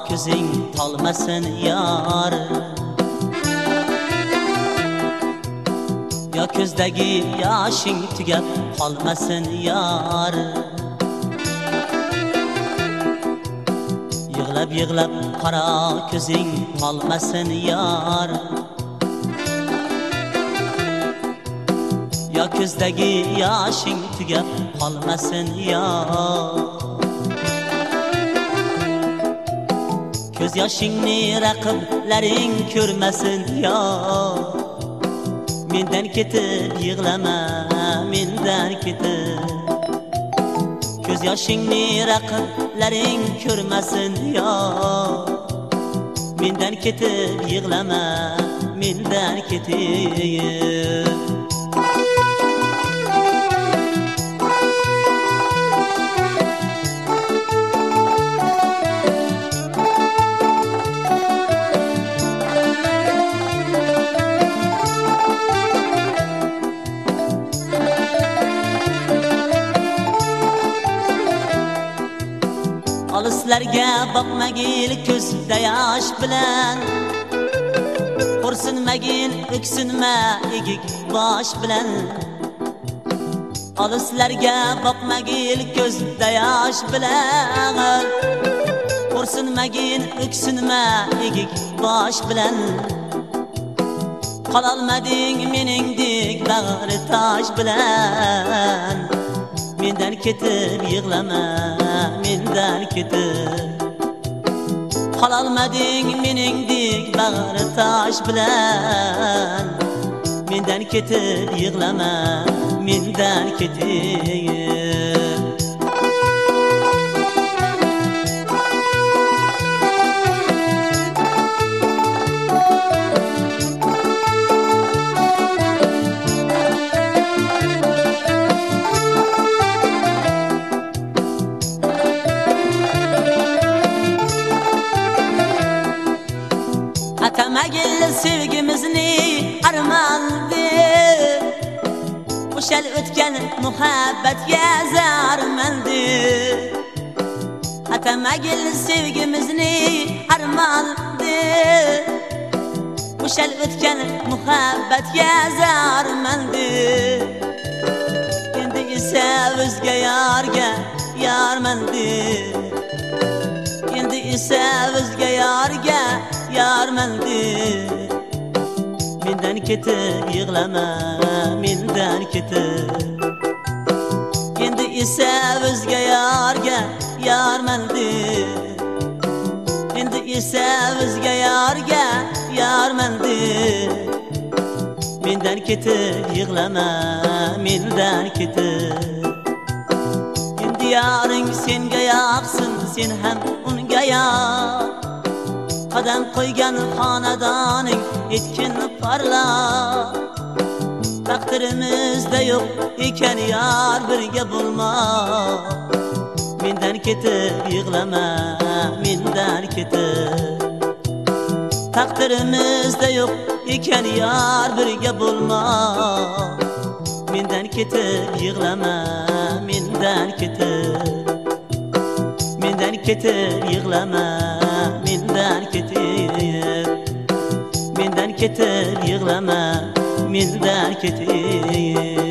ko'zing tolmasin yar. Ya ko'zdagi yoshing tugab qolmasin yar. Yig'lab yig'lab qara ko'zing tolmasin yar. Ya ko'zdagi yoshing tugab qolmasin yar. Ko'z yoshingni raqiblaring ko'rmasin yar. Mendan ketib yig'lama, mendan ketib. Ko'z yoshingni raqiblaring ko'rmasin yar. Mendan ketib yig'lama, mendan ketib. Olislarga boqmagil ko'zda yosh bilan. Xo'rsinmagin, o'ksinma egik bosh bilan. Olislarga boqmagil ko'zda yosh bilan. Xo'rsinmagin, o'ksinma egik bosh bilan. Qololmading meningdek bag'ri tosh bilan. Mendan ketib yig'lama, mendan ketib. Qololmading meningdek bag'ri tosh bilan. Mendan ketib yig'lama, mendan ketib. Atamagil sevgimizni armandı. O'shal o'tgan muhabbatga zarmandı. Atamagil sevgimizni armandı. O'shal o'tgan muhabbatga zarmandı. Endi esa o'zga yorga yormandı. Endi esa o'zga yorga yormandı. Mendan ketib yig'lama, mendan ketib. Endi esa o'zga yorga yormandı. Endi esa o'zga yorga yormandı. Mendan ketib yig'lama, mendan ketib. Endi yoring senga yoqsin, sen ham unga yoq. Qadam qo'ygan xonadoning etkin parla. Taqdirimizda yo'q ekan yor birga bo'lma. Mendan ketib yig'lama, mendan ketib. Taqdirimizda yo'q ekan yor birga bo'lma. Mendan ketib yig'lama, mendan ketib. Mendan ketib yig'lama, mendan ketib. Mendan ketib yig'lama, mendan ketib.